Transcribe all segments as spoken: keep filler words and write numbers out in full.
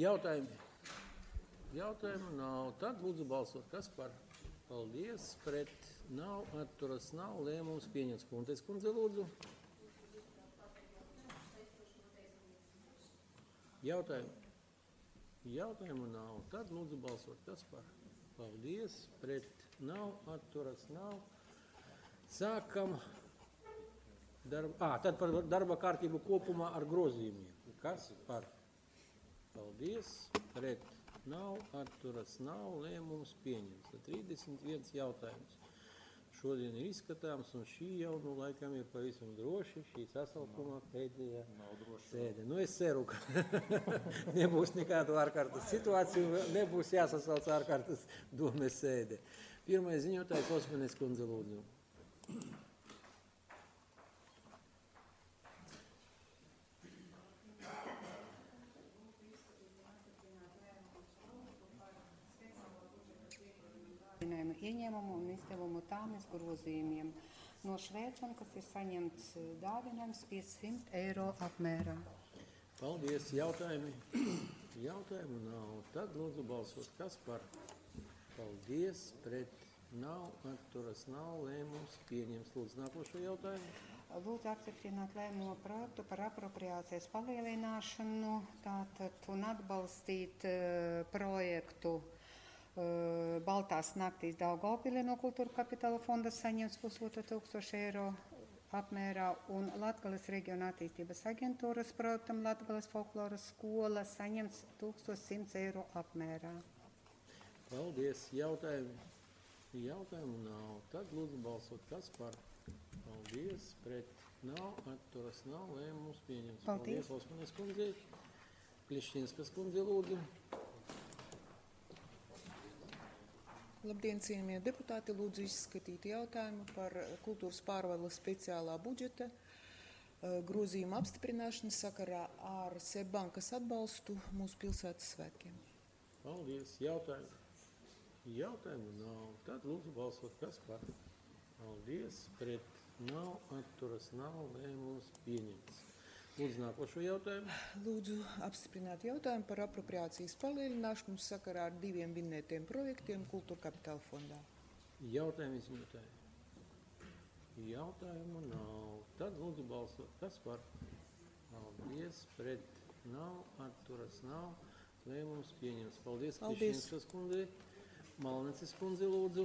Jautājumi? Jautājumu nav. Tad lūdzu balsot. Kas par? Paldies. Pret nav. Atturas nav. Lēmums pieņems. Kuntes kundze lūdzu. Jautājumu? Jautājumu nav. Tad lūdzu balsot. Kas par? Paldies. Pret nav. Atturas nav. Sākam darba. Ā, tad par darba kārtību kopumā ar grozījumiem. Kas par? Paldies. Pret nav. Atturas nav. Lēmums pieņems. trīsdesmit viens jautājums. Šodien ir izskatāms, un šī jau, nu, laikam ir pavisam droši, šī sasaukuma pēdējā sēde. Nu, es ceru, ka nebūs nekādu ārkārtas situāciju, nebūs jāsasauc ārkārtas domes sēde. Pirmais ziņotājs Osmanes kundze lūdzu. Ieņēmumu un izdevumu tāmes grozījumiem no Šveices, kas ir saņemts dāvinājums piecsimt eiro apmērā. Paldies. Jautājumi? Jautājumu nav. Tad lūdzu balsot. Kas par? Paldies. Pret nav. Atturas nav. Lēmums pieņems. Lūdzu nākošo jautājumu. Lūdzu apstiprināt lēmumu projektu par apropriācijas palielināšanu, tātad un atbalstīt uh, projektu uh, Baltās naktīs Daugavpilī no Kultūra kapitāla fonda saņemts pusotru tūkstošu eiro apmērā un Latgales reģiona attīstības aģentūras projektam Latgales folkloras skola saņemts tūkstoš simts eiro apmērā. Paldies. Jautājumi? Jautājumu nav. Tad lūdzu balsot. Kas par? Paldies. Pret nav. Atturas nav. Lēmums pieņems. Paldies. Paldies Osmanes kundzei. Klišķinskas kundze lūdzu. Labdien, cienījamie deputāti, lūdzu izskatīt jautājumu par kultūras pārvaldes speciālā budžeta grozījuma apstiprināšanu sakarā ar Seibankas atbalstu mūsu pilsētas svētkiem. Paldies. Jautājumu? Jautājumu nav. Tad lūdzu balsot. Kas par? Paldies. Pret nav. Atturas nav. Lēmums pieņemts. Lūdzu nākošo jautājumu. Lūdzu apstiprināt jautājumu par apropriācijas palielināšanu sakarā ar diviem minētiem projektiem Kultūra kapitāla fondā. Jautājumu izņotāji? Jautājumu nav. Tad lūdzu balsot. Kas par? Paldies. Pret nav. Atturas nav. Lēmums pieņems. Paldies. Paldies. Klišķinskas kundze. Malneces kundze lūdzu.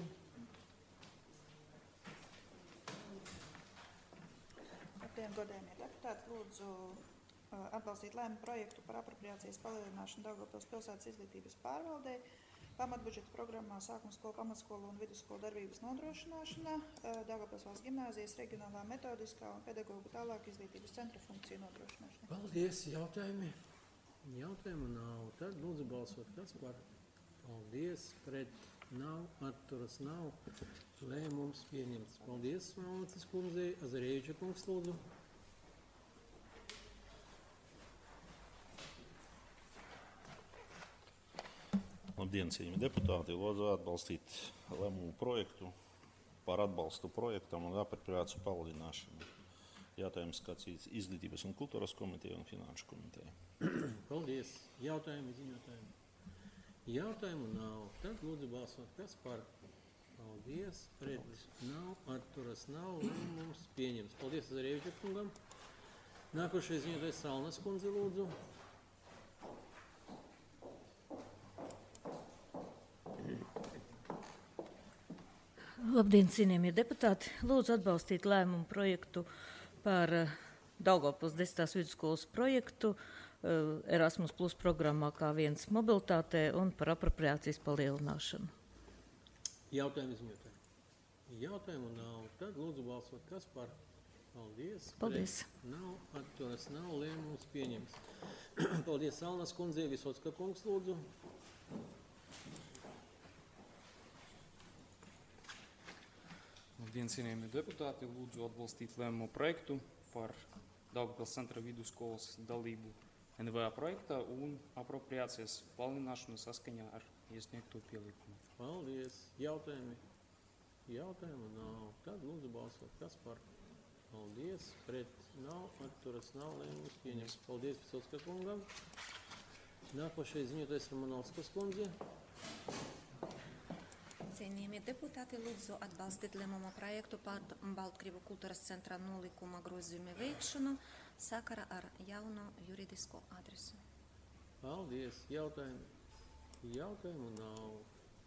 Labdien, godējumie deputāti, lūdzu atbalstīt lēmumu projektu par apropriācijas palielināšanu Daugavpils pilsētas izglītības pārvaldē, pamatbudžeta programmā sākuma skolu, pamatskolu un vidusskolu darbības nodrošināšana, Daugavpils valsts gimnāzijas reģionālā metodiskā un pedagogu tālāk izglītības centra funkciju nodrošināšana. Paldies. Jautājumi? Jautājumu nav. Tad lūdzu balsot. Kas par? Paldies. Pret nav. Atturas nav. Lēmums pieņemts. Paldies, Malneces kundzei. Azarēviča kungs lūdzu. Labdien, cienījamie deputāti, lūdzu atbalstīt lēmumu projektu par atbalstu projektam un apropriāciju palielināšanu. Jautājums skatīts Izglītības un kultūras komiteja un Finanšu komiteja. Paldies. Jautājumi, ziņotājumi? Jautājumu nav. Tad lūdzu balsot. Kas par? Paldies. Pret nav. Atturas nav. Lēmums pieņems. Paldies Azarēviča kungam. Nākošais ziņotājs Salnas kundze lūdzu. Labdien, cienījamie deputāti! Lūdzu atbalstīt lēmumu projektu par Daugavpils desmitās vidusskolas projektu Erasmus Plus programmā kā viens mobilitātē un par apropriācijas palielināšanu. Jautājumu izņotāji? Jautājumu nav. Tad lūdzu balsot. Kas par? Paldies. Paldies. Pret nav. Atturas nav. Lēmums pieņems. Paldies Salnas kundzei. Visocka kungs lūdzu. Labdien, cienījamie deputāti, lūdzu atbalstīt lēmumu projektu par Daugavpils centra vidusskolas dalību N V A projektā un apropriācijas palielināšanu saskaņā ar iesniegto pielikumu. Paldies. Jautājumi? Jautājumu nav. Tad lūdzu balsot. Kas par? Paldies. Pret nav. Atturas nav. Lēmums pieņems. Paldies Visocka kungam. Nākošais ziņotājs Romanovskas kundze. Cienījamie deputāti, lūdzu atbalstīt lēmumu projektu par Baltkrievu kultūras centra nolikuma grozījumu veikšanu sakarā ar jaunu juridisko adresu. Paldies. Jautājumu. Jautājumu nav.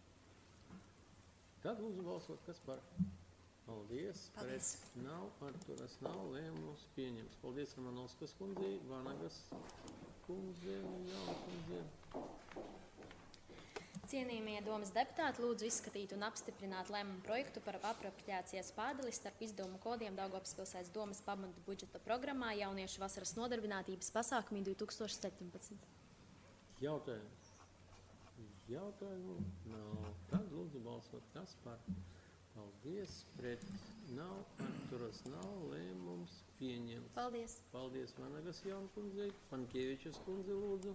Tad lūdzu balsot, kas par. Paldies. Paldies. Pret nav, atturas nav, lēmums pieņems. Paldies Romanovskas kundzei, Vanagas kundzei un Jauna kundzei. Cienījamie domas deputāti, lūdzu izskatīt un apstiprināt lēmumu projektu par apropriācijas pārdali starp izdevumu kodiem Daugavpils pilsētas domas pamatu budžeta programmā jauniešu vasaras nodarbinātības pasākumi divi tūkstoši septiņpadsmit. Jautājumu. Jautājumu nav. Tad lūdzu balsot, kas par. Paldies. Pret nav, atturas nav, lēmums pieņemts. Paldies. Paldies Vanagas Jauna kundzei. Pankievičas kundze lūdzu.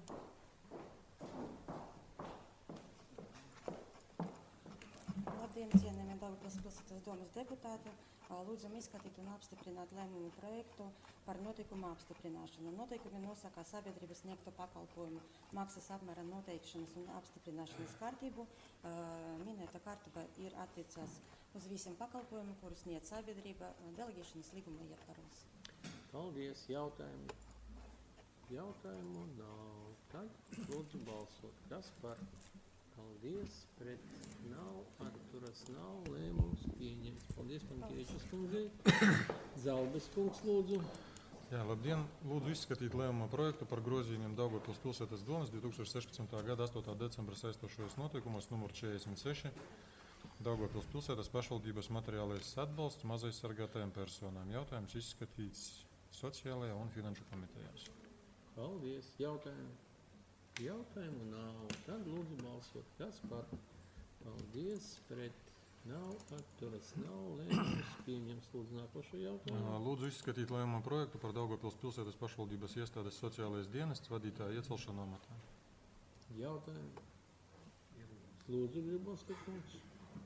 Labdien, cienījamie Daugavpils pilsētas domas deputāti. Lūdzam izskatīt un apstiprināt lēmumu projektu par notikumu apstiprināšanu. Noteikumi nosaka sabiedrības sniegto pakalpojumu maksas apmēra noteikšanas un apstiprināšanas kārtību. Minēta kārtība ir attiecās uz visiem pakalpojumiem, kurus sniedz sabiedrība delegēšanas līguma ietvaros. Paldies. Jautājumu. Jautājumu nav. Tad lūdzu balsot. Kas par? Paldies. Pret nav, atturas nav, lēmums pieņemts. Paldies Pankievičas kundzei. Zalbes kungs lūdzu. Jā, labdien! Lūdzu izskatīt lēmumu projektu par grozījumiem Daugavpils pilsētas domas divi tūkstoši sešpadsmitā gada astotā decembra saistošajos noteikumos numur četrdesmit seši Daugavpils pilsētas pašvaldības materiālais atbalsts mazaizsargātajām personām. Jautājums izskatīts sociālajā un finanšu komitejās. Paldies. Jautājumu. Jautājumu nav. Tad lūdzu balsot. Kas par? Paldies. Pret nav, atturas nav, lēmums pieņems. Lūdzu nākošo jautājumu. Lūdzu izskatīt lēmumu projektu par Daugavpils pilsētas pašvaldības iestādes sociālais dienests vadītāja iecelšanu amatā. Jautājumu. Lūdzu, Gribovska kungs.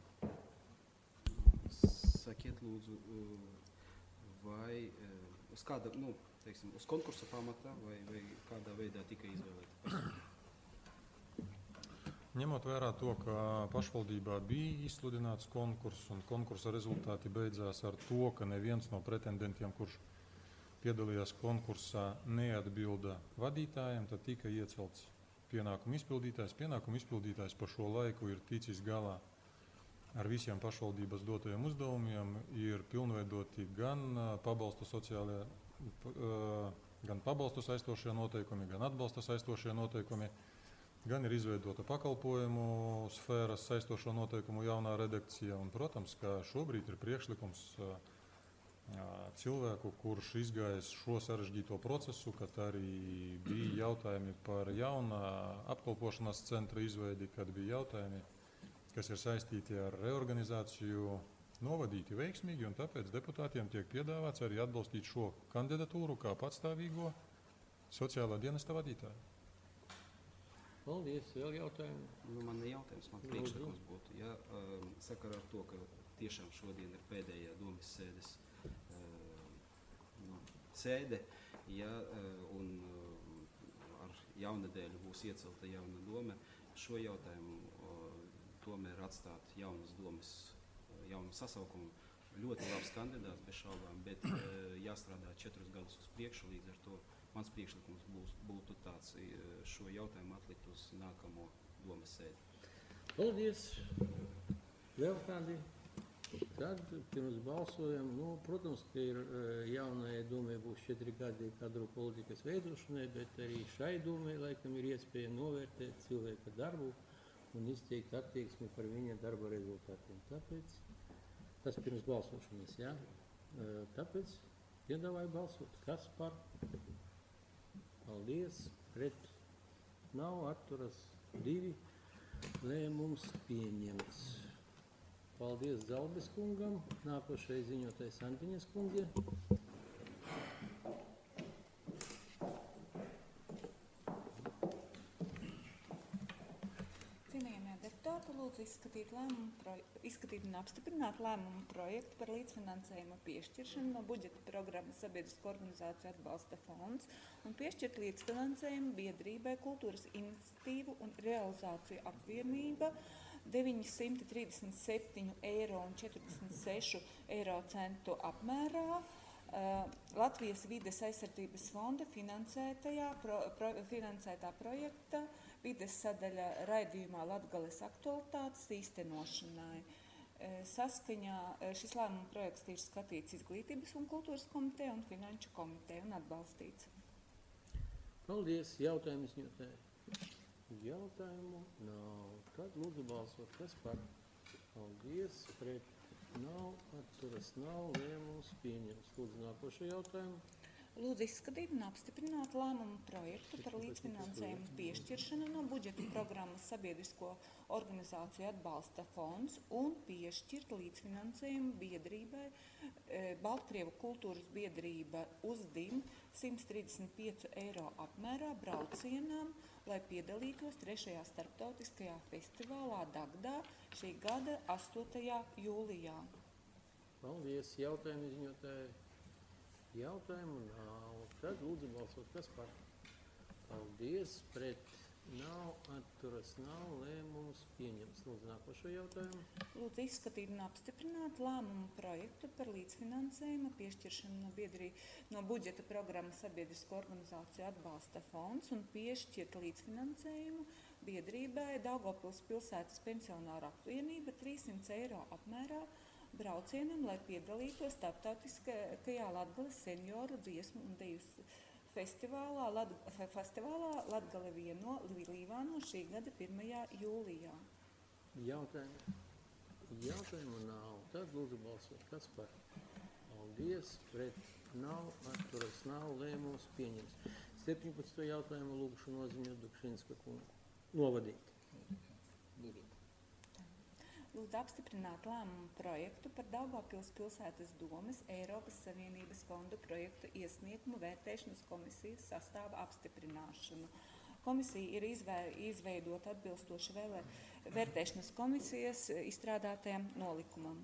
Sakiet lūdzu, vai uz kāda, nu, teiksim, uz konkursa pamatā vai, vai kādā veidā tika izvēlēta? Ņemot vērā to, ka pašvaldībā bija izsludināts konkurss un konkursa rezultāti beidzās ar to, ka neviens no pretendentiem, kurš piedalījās konkursā, neatbilda vadītājiem, tad tika iecelts pienākumu izpildītājs. Pienākumu izpildītājs pa šo laiku ir ticis galā ar visiem pašvaldības dotajiem uzdevumiem, ir pilnveidoti gan pabalstu sociālajā, gan pabalstu saistošie noteikumi, gan atbalsta saistošie noteikumi, gan ir izveidota pakalpojumu sfēras saistošo noteikumu jaunā redakcija. Un, protams, ka šobrīd ir priekšlikums cilvēku, kurš izgājis šo sarežģīto procesu, kad arī bija jautājumi par jaunā apkalpošanās centra izveidi, kad bija jautājumi, kas ir saistīti ar reorganizāciju, novadīti veiksmīgi, un tāpēc deputātiem tiek piedāvāts arī atbalstīt šo kandidatūru kā patstāvīgo sociālā dienesta vadītāju. Paldies. Vēl jautājumu? Nu, man ne jautājums, man priekšlikums būtu. Ja, um, sakarā ar to, ka tiešām šodien ir pēdējā domas sēdes uh, nu, sēde, ja, uh, un uh, ar jaunadēļu būs iecelta jauna doma, šo jautājumu uh, tomēr atstāt jaunas domas, uh, jaunu sasaukumu. Ļoti labs kandidāts, bez šaubām, bet uh, jāstrādā četrus gadus uz priekšu, līdz ar to mans priekšlikums būs, būtu tāds šo jautājumu atlikt uz nākamo domas sēdi. Paldies! Vēl kādi? Tad pirms balsojam, nu, protams, ka ir jaunajai domai būs četri gadi kadru politikas veidošanai, bet arī šai domai laikam ir iespēja novērtēt cilvēka darbu un izteikt attieksmi par viņa darba rezultātiem. Tāpēc tas pirms balsošanas, jā. Tāpēc piedāvāju balsot. Kas par? Paldies. Pret nav, atturas divi. Lēmums pieņemts. Paldies Zalbes kungam. Nākošais ziņotais Antiņas kundze. Cienījamie deputāti, lūdzu izskatīt, lēmumu, proje- izskatīt un apstiprināt lēmumu projektu par līdzfinansējuma piešķiršanu no budžeta programmas Sabiedrisko organizāciju atbalsta fonds un piešķirt līdzfinansējumu biedrībai Kultūras iniciatīvu un realizāciju apvienība deviņsimt trīsdesmit septiņu eiro un četrdesmit sešu eiro centu apmērā uh, Latvijas vides aizsardzības fonda finansētajā pro, pro, finansētā projekta vides sadaļa raidījumā Latgales aktualitātes īstenošanai. Uh, Saskaņā uh, šis lēmuma projekts ir skatīts Izglītības un kultūras komiteja un Finanšu komiteja un atbalstīts. Paldies, jautājums ņotēji. Jautājumu nav. Tad lūdzu balsot, kas par. Paldies, pret nav, atturas nav, lēmums pieņems. Lūdzu nākošo jautājumu. Lūdzu izskatīt un apstiprināt lēmumu projektu par līdzfinansējumu piešķiršanu no budžeta programmas Sabiedrisko organizāciju atbalsta fonds un piešķirt līdzfinansējumu biedrībai e, Baltkrievu kultūras biedrība Uzdim simt trīsdesmit pieci eiro apmērā braucienām, lai piedalītos trešajā starptautiskajā festivālā Dagdā šī gada astotajā jūlijā. Paldies, jautājumu izņotēji. Jautājumu nav. Tad lūdzu balsot, kas par. Paldies, pret nav, atturas nav, lēmums pieņems. Lūdzu nākošo jautājumu. Lūdzu izskatīt un apstiprināt lēmumu projektu par līdzfinansējuma piešķiršanu no, biedrī, no budžeta programmas Sabiedrisko organizāciju atbalsta fonds un piešķirt līdzfinansējumu biedrībai Daugavpils pilsētas pensionāra apvienība trīssimts eiro apmērā braucienam, lai piedalītos starptautiskajā Latgales senioru dziesmu un deju festivālā, Lat, festivālā Latgale vieno Līvāno šī gada pirmajā jūlijā. Jautājumu. Jautājumu nav. Tad lūdzu balsot, kas par. Paldies, pret nav, atturas nav, lēmums pieņems. septiņpadsmito jautājumu lūgšu noziņot Dukšinska kungu. Novadīt. Lūdzu. Lūdzu apstiprināt lēmumu projektu par Daugavpils pilsētas domes Eiropas Savienības fondu projektu iesniegumu vērtēšanas komisijas sastāva apstiprināšanu. Komisija ir izvē, izveidota atbilstoši vēlē, vērtēšanas komisijas izstrādātajam nolikumam.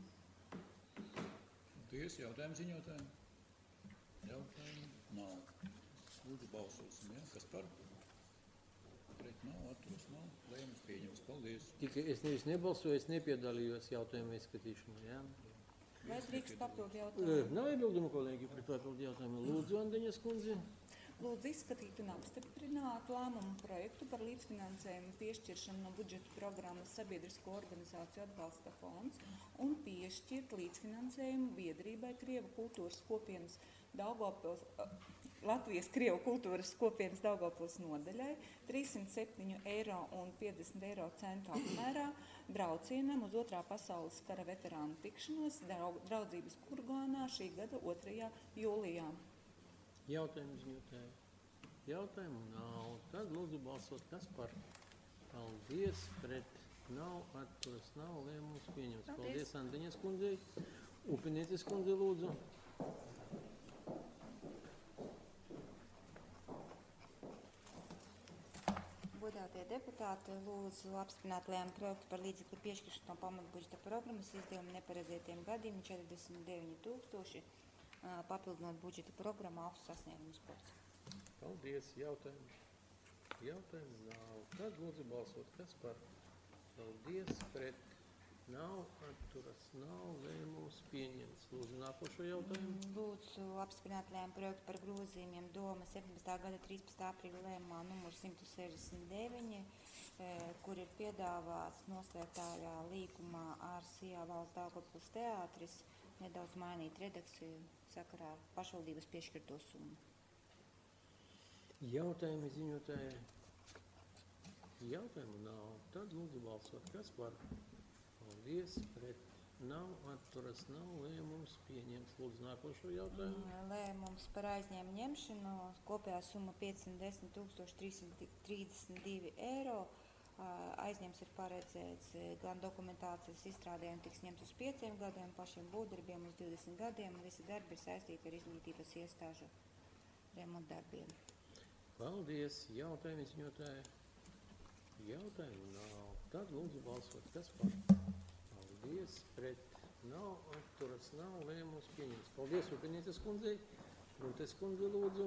Paldies, jautājumu ziņotājiem. Jautājumu nav. Lūdzu balsosim, ja? Kas par? Pret nav, atturas nav, lēmums pieņems. Paldies. Tikai es nevis nebalsoju, es nepiedalījos jautājumu izskatīšanā, jā? Vai drīkst papildu jautājumu? Nav iebildumu, kolēģi, pret papildu jautājumu. Lūdzu, Andeņas kundzi. Lūdzu izskatīt un apstiprināt lēmumu projektu par līdzfinansējumu piešķiršanu no budžeta programmas Sabiedrisko organizāciju atbalsta fonds un piešķirt līdzfinansējumu biedrībai Krievu kultūras kopienas Daugavpils, Latvijas Krievu kultūras kopienas Daugavpils nodaļai trīssimt septiņu eiro un piecdesmit eiro centu apmērā braucienam uz otrā pasaules kara veterānu tikšanos draudzības Kurgānā šī gada otrajā jūlijā. Jautājumu ziņotēji. Jautājumu nav. Tad lūdzu balsot, kas par. Paldies, pret nav, atturas nav, lēmums pieņems. Paldies, Paldies Andeņas kundzei. Upinieces kundze lūdzu. Godātie deputāti, lūdzu apstiprināt lēmumu projektu par līdzekļu piešķiršanu no pamatbudžeta programmas izdevumu neparedzētiem gadiem četrdesmit deviņi tūkstoši, papildinot budžeta programmu augstu sasniegumus pēc. Paldies, jautājumu. Jautājumu nav. Tad lūdzu balsot, kas par. Paldies, pret nav, atturas nav, lēmums pieņems. Lūdzu nākošo jautājumu. Lūdzu apstiprināt lēmumu projektu par grozījumiem Doma septiņpadsmitā gada trīspadsmitā aprīļa lēmumā numur simt sešdesmit deviņi, kur ir piedāvāts noslēgtājā līgumā ar Sijā valsts Daugavpils teātris nedaudz mainīt redakciju sakarā ar pašvaldības piešķirto summu. Jautājumi ziņotājai. Jautājumu nav. Tad lūdzu balsot, kas par. Paldies, pret nav, atturas nav, lēmums pieņems. Lūdzu nākošo jautājumu. Lēmums par aizņēmu ņemšanu, kopējā summa piecsimt desmit tūkstoši trīssimt trīsdesmit divi eiro. Aizņems ir paredzēts gan dokumentācijas izstrādē un tiks ņemts uz pieciem gadiem, pašiem būvdarbiem uz divdesmit gadiem. Visi darbi ir saistīti ar izglītības iestāžu remontdarbiem. Paldies, jautājumu ziņotājai. Jautājumu nav. Tad lūdzu balsot. Kas par? Paldies. Pret nav. Atturas nav. Lēmums pieņems. Paldies Upenieces kundzei. Runtes kundze lūdzu.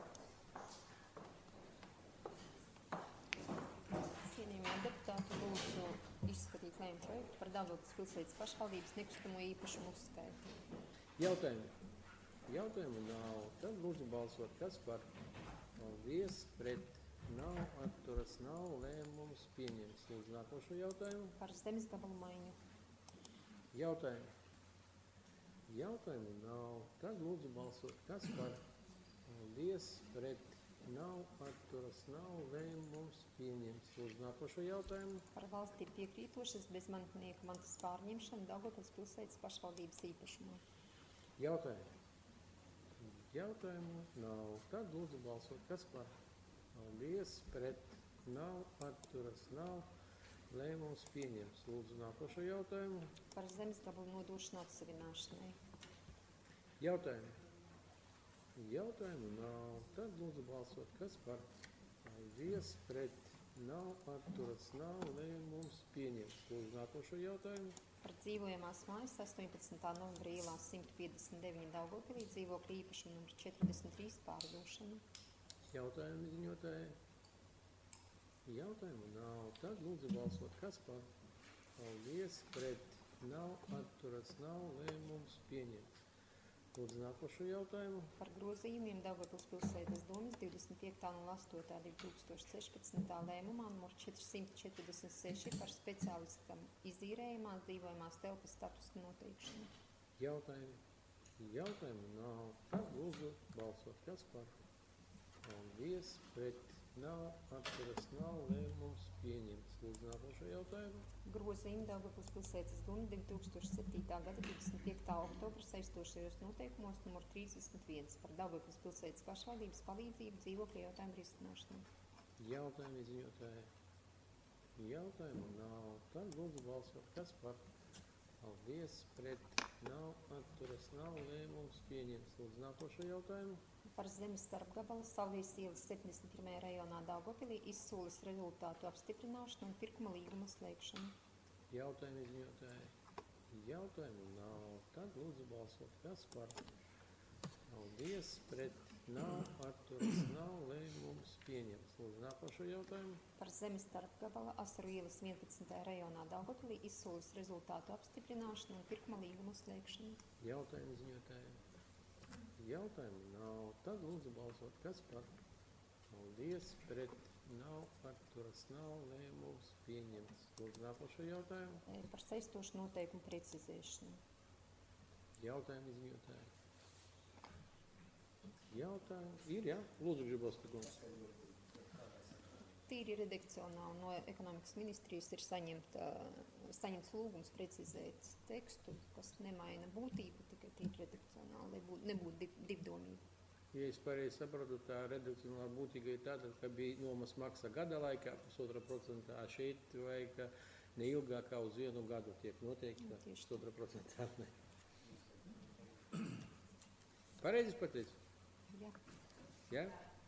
Cienījamie deputāti, lūdzu izskatīt lēmumu projektu par Daugavpils pilsētas pašvaldības nekustamo īpašumu uzskaitu. Jautājumu. Jautājumu nav. Tad lūdzu balsot. Kas par? Paldies. Pret nav. Atturas nav. Lēmums pieņems. Lūdzu nākošo jautājumu. Par zemes gabalu maiņu. Jautājumu. Jautājumu nav. Tad lūdzu balsot. Kas par? Paldies. Pret nav. Atturas nav. Lēmums pieņems. Lūdzu nākošo jautājumu. Par valstī piekrītošas bezmantnieku mantas pārņemšanu Daugavpils pilsētas pašvaldības īpašumā. Jautājumu. Jautājumu nav. Tad lūdzu balsot. Kas par? Paldies. Pret nav. Atturas nav. Lēmums pieņems. Lūdzu nākošo jautājumu. Par zemes gabalu nodošanu atsavināšanai. Jautājumu. Jautājumu nav. Tad lūdzu balsot. Kas par? Paldies. Pret nav. Atturas nav. Lēmums pieņems. Lūdzu nākošo jautājumu. Par dzīvojamās mājas astoņpadsmitā novembrī ielā simt piecdesmit deviņi Daugavpilī dzīvokļa īpašuma numurs četrdesmit trīs pārdošanu. Jautājumu ziņotāji. Jautājumu nav. Tad lūdzu balsot. Kas par? Paldies. Pret nav. Atturas nav. Lēmums pieņems. Lūdzu nākošo jautājumu. Par grozījumiem Daugavpils pilsētas domas divdesmit piekta nulles astoņa divi tūkstoši sešpadsmitā lēmumā numur četrsimt četrdesmit seši par speciālistam izīrējumās dzīvojamās telpas statusa noteikšanu. Jautājumu. Jautājumu nav. Tad lūdzu balsot. Kas par? Paldies. Pret nav. Atturas nav. Lēmums pieņems. Lūdzu nākošo jautājumu. Grozījumi Daugavpils pilsētas doma divi tūkstoši septītā gada divdesmit piektā oktobra saistošajos noteikumos numur trīsdesmit viens par Daugavpils pilsētas pašvaldības palīdzību dzīvokļu jautājumu risināšanai. Jautājumu izziņotāji. Jautājumu nav. Tad lūdzu balsot. Kas par? Paldies. Pret nav. Atturas nav. Lēmums pieņems. Lūdzu nākošo jautājumu. Par zemes starpgabala Salvijas ielas septiņdesmit pirmajā rajonā Daugavpilī izsoles rezultātu apstiprināšanu un pirkuma līguma slēgšanu. Jautājumu izziņotāji. Jautājumu nav. Tad lūdzu balsot. Kas par? Paldies. Pret nav. Atturas nav. Lēmums pieņems. Lūdzu nākošo jautājumu. Par zemes starpgabala Asaru ielas vienpadsmitajā rajonā Daugavpilī izsoles rezultātu apstiprināšanu un pirkuma līguma slēgšanu. Jautājumu izziņotāji. Jautājumu nav. Tad lūdzu balsot. Kas par? Paldies. Pret nav. Atturas nav. Lēmums pieņemts. Lūdzu nākošo jautājumu. Par saistošu noteikumu precizēšanu. Jautājumu izziņotāji. Jautājumu ir, jā? Lūdzu, Gribovska kungs. Tīri redakcionāli no ekonomikas ministrijas ir saņemta, saņemts lūgums precizēt tekstu, kas nemaina būtību, tikai tīri redakcionāli, lai būt, nebūtu div, divdomība. Ja es pareizi sapratu, tā redakcionāla būtība ir tāda, ka bija nomas maksa gada laikā, pusotra procentā, šeit vai ka neilgāk kā uz vienu gadu tiek noteikta pusotra procentā. Pareizi pateicu? Jā. Jā?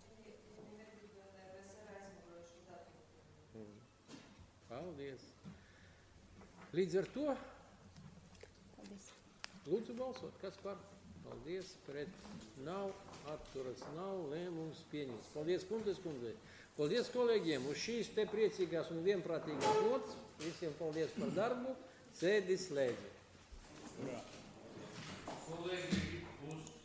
Paldies. Līdz ar to Paldies. Lūdzu balsot. Kas par? Paldies. Pret nav. Atturas nav. Lēmums pieņems. Paldies kundzes kundzei. Paldies kolēģiem. Uz šīs te priecīgās un vienprātīgās nots. Visiem paldies par darbu. Sēdi slēdzi. Kolēģi uz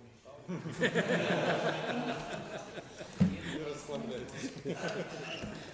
māju pirkumu.